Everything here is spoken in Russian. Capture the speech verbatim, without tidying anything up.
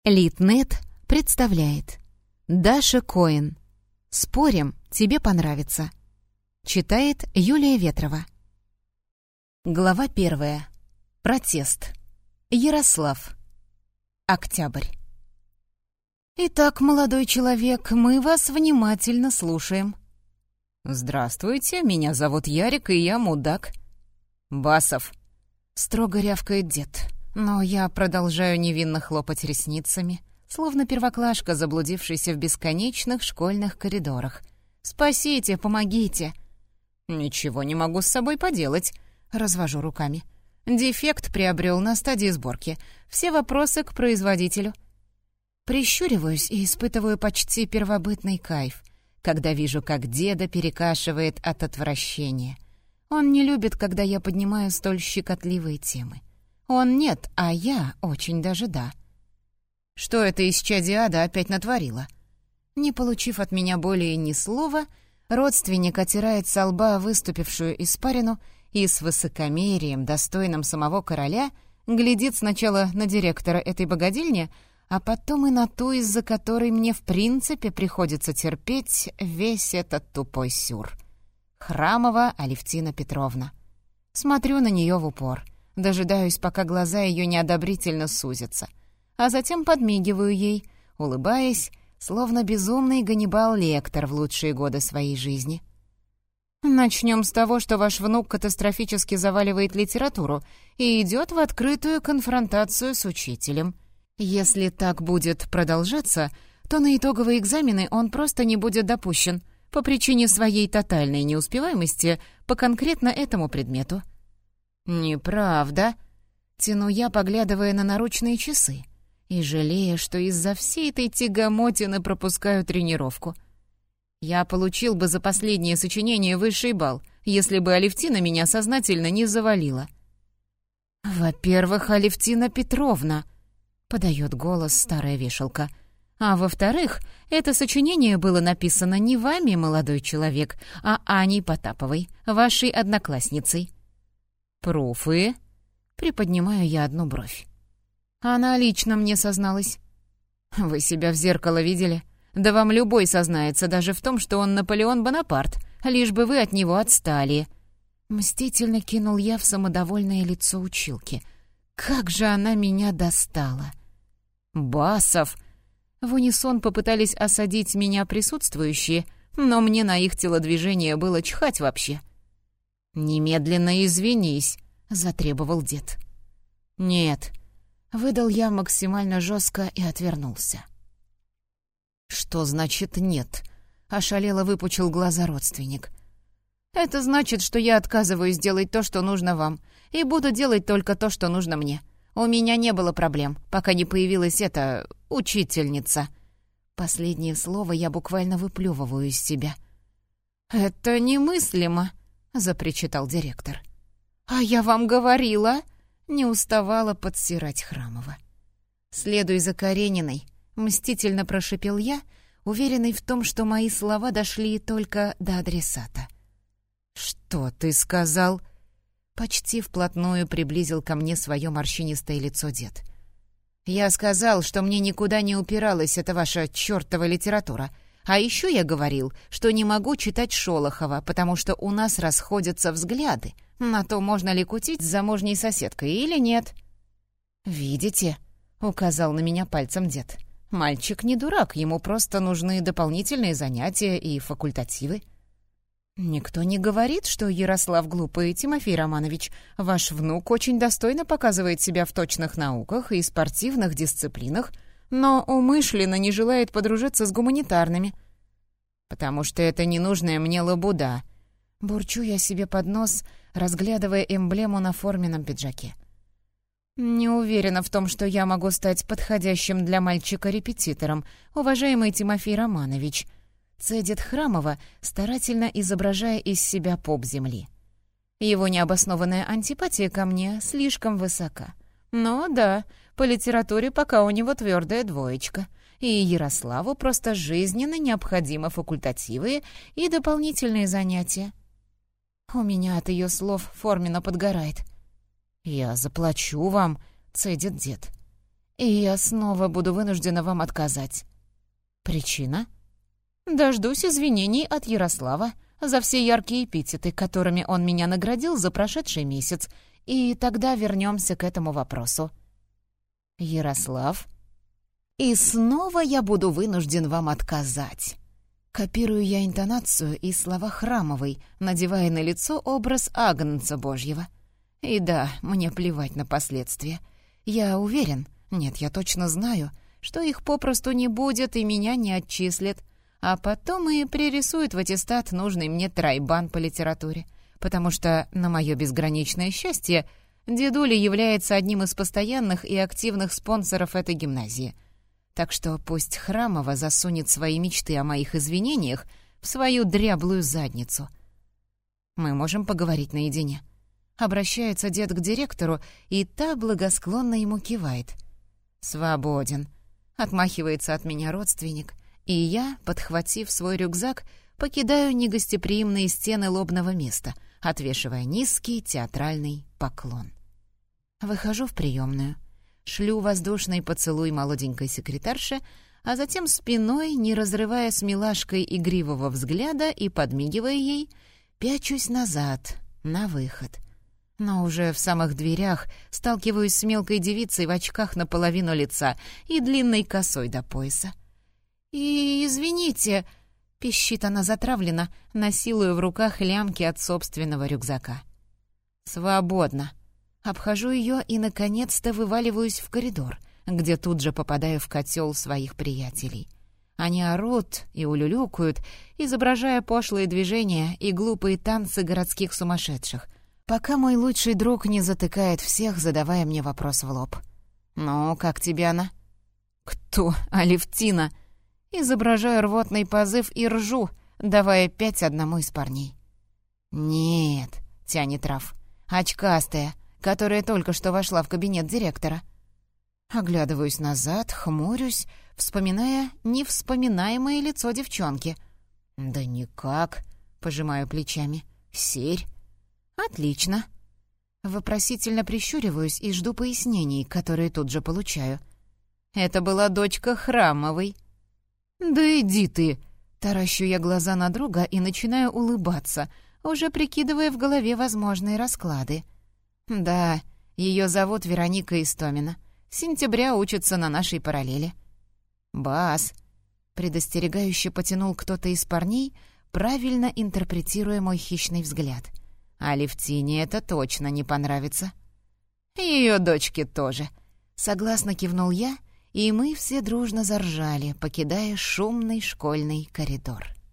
Литнет представляет Даша Коэн. «Спорим, тебе понравится». Читает Юлия Ветрова. Глава первая. Протест. Ярослав. Октябрь. «Итак, молодой человек, мы вас внимательно слушаем». «Здравствуйте, меня зовут Ярик, и я мудак». «Басов», — строго рявкает дед, но я продолжаю невинно хлопать ресницами, словно первоклашка, заблудившийся в бесконечных школьных коридорах. «Спасите, помогите!» «Ничего не могу с собой поделать», — развожу руками. «Дефект приобрел на стадии сборки. Все вопросы к производителю». Прищуриваюсь и испытываю почти первобытный кайф, когда вижу, как деда перекашивает от отвращения. Он не любит, когда я поднимаю столь щекотливые темы. Он нет, а я очень даже да. Что это исчадие-ада опять натворила? Не получив от меня более ни слова, родственник отирает со лба выступившую испарину и с высокомерием, достойным самого короля, глядит сначала на директора этой богадельни, а потом и на ту, из-за которой мне в принципе приходится терпеть весь этот тупой сюр. Храмова Алевтина Петровна. Смотрю на нее в упор, дожидаюсь, пока глаза ее неодобрительно сузятся, а затем подмигиваю ей, улыбаясь, словно безумный Ганнибал Лектор в лучшие годы своей жизни. «Начнем с того, что ваш внук катастрофически заваливает литературу и идет в открытую конфронтацию с учителем. Если так будет продолжаться, то на итоговые экзамены он просто не будет допущен по причине своей тотальной неуспеваемости по конкретно этому предмету». «Неправда», — тяну я, поглядывая на наручные часы, и жалея, что из-за всей этой тягомотины пропускаю тренировку. «Я получил бы за последнее сочинение высший балл, если бы Алевтина меня сознательно не завалила». «Во-первых, Алевтина Петровна», — подает голос старая вешалка, «а во-вторых, это сочинение было написано не вами, молодой человек, а Аней Потаповой, вашей одноклассницей». «Пруфы?» — приподнимаю я одну бровь. Она лично мне созналась. «Вы себя в зеркало видели? Да вам любой сознается даже в том, что он Наполеон Бонапарт, лишь бы вы от него отстали». Мстительно кинул я в самодовольное лицо училки. Как же она меня достала! «Басов!» В унисон попытались осадить меня присутствующие, но мне на их телодвижение было чхать вообще. «Немедленно извинись», — затребовал дед. «Нет», — выдал я максимально жестко и отвернулся. «Что значит «нет»?» — ошалело выпучил глаза родственник. «Это значит, что я отказываюсь делать то, что нужно вам, и буду делать только то, что нужно мне. У меня не было проблем, пока не появилась эта... учительница». Последнее слово я буквально выплевываю из себя. «Это немыслимо», — запричитал директор. «А я вам говорила!» — не уставала подсирать Храмова. «Следуй за Карениной», — мстительно прошипел я, уверенный в том, что мои слова дошли только до адресата. «Что ты сказал?» Почти вплотную приблизил ко мне свое морщинистое лицо дед. «Я сказал, что мне никуда не упиралась эта ваша чертова литература. А еще я говорил, что не могу читать Шолохова, потому что у нас расходятся взгляды на то, можно ли кутить с замужней соседкой или нет». «Видите?» — указал на меня пальцем дед. «Мальчик не дурак, ему просто нужны дополнительные занятия и факультативы». «Никто не говорит, что Ярослав глупый, Тимофей Романович. Ваш внук очень достойно показывает себя в точных науках и спортивных дисциплинах, но умышленно не желает подружиться с гуманитарными». «Потому что это ненужная мне лабуда», — бурчу я себе под нос, разглядывая эмблему на форменном пиджаке. «Не уверена в том, что я могу стать подходящим для мальчика репетитором, уважаемый Тимофей Романович», — цедит Храмова, старательно изображая из себя поп земли. Его необоснованная антипатия ко мне слишком высока. Но да, по литературе пока у него твердая двоечка, и Ярославу просто жизненно необходимы факультативы и дополнительные занятия. У меня от ее слов форменно подгорает. «Я заплачу вам», — цедит дед. и я снова буду вынуждена вам отказать». «Причина?» «Дождусь извинений от Ярослава за все яркие эпитеты, которыми он меня наградил за прошедший месяц, и тогда вернемся к этому вопросу». «Ярослав?» «И снова я буду вынужден вам отказать». Копирую я интонацию и слова Храмовой, надевая на лицо образ Агнца Божьего. И да, мне плевать на последствия. Я уверен, нет, я точно знаю, что их попросту не будет и меня не отчислят, а потом и пририсуют в аттестат нужный мне тройбан по литературе, потому что, на мое безграничное счастье, дедуля является одним из постоянных и активных спонсоров этой гимназии. Так что пусть Храмова засунет свои мечты о моих извинениях в свою дряблую задницу. Мы можем поговорить наедине. Обращается дед к директору, и та благосклонно ему кивает. «Свободен», — отмахивается от меня родственник, и я, подхватив свой рюкзак, покидаю негостеприимные стены лобного места, отвешивая низкий театральный поклон. Выхожу в приемную. Шлю воздушный поцелуй молоденькой секретарше, а затем спиной, не разрывая с милашкой игривого взгляда и подмигивая ей, пячусь назад, на выход. Но уже в самых дверях сталкиваюсь с мелкой девицей в очках наполовину лица и длинной косой до пояса. «И извините», — пищит она затравленно, насилуя в руках лямки от собственного рюкзака. «Свободно». Обхожу ее и, наконец-то, вываливаюсь в коридор, где тут же попадаю в котел своих приятелей. Они орут и улюлюкают, изображая пошлые движения и глупые танцы городских сумасшедших, пока мой лучший друг не затыкает всех, задавая мне вопрос в лоб. «Ну, как тебе она?» «Кто? Алевтина?» Изображаю рвотный позыв и ржу, давая пять одному из парней. «Нет», — тянет Раф, — «очкастая, которая только что вошла в кабинет директора». Оглядываюсь назад, хмурюсь, вспоминая невспоминаемое лицо девчонки. «Да никак», — пожимаю плечами. «Серь». «Отлично». Вопросительно прищуриваюсь и жду пояснений, которые тут же получаю. «Это была дочка Храмовой». «Да иди ты!» Таращу я глаза на друга и начинаю улыбаться, уже прикидывая в голове возможные расклады. «Да, ее зовут Вероника Истомина. С сентября учится на нашей параллели». «Бас!» — предостерегающе потянул кто-то из парней, правильно интерпретируя мой хищный взгляд. «А Левтине это точно не понравится». «Ее дочке тоже», — согласно кивнул я, и мы все дружно заржали, покидая шумный школьный коридор.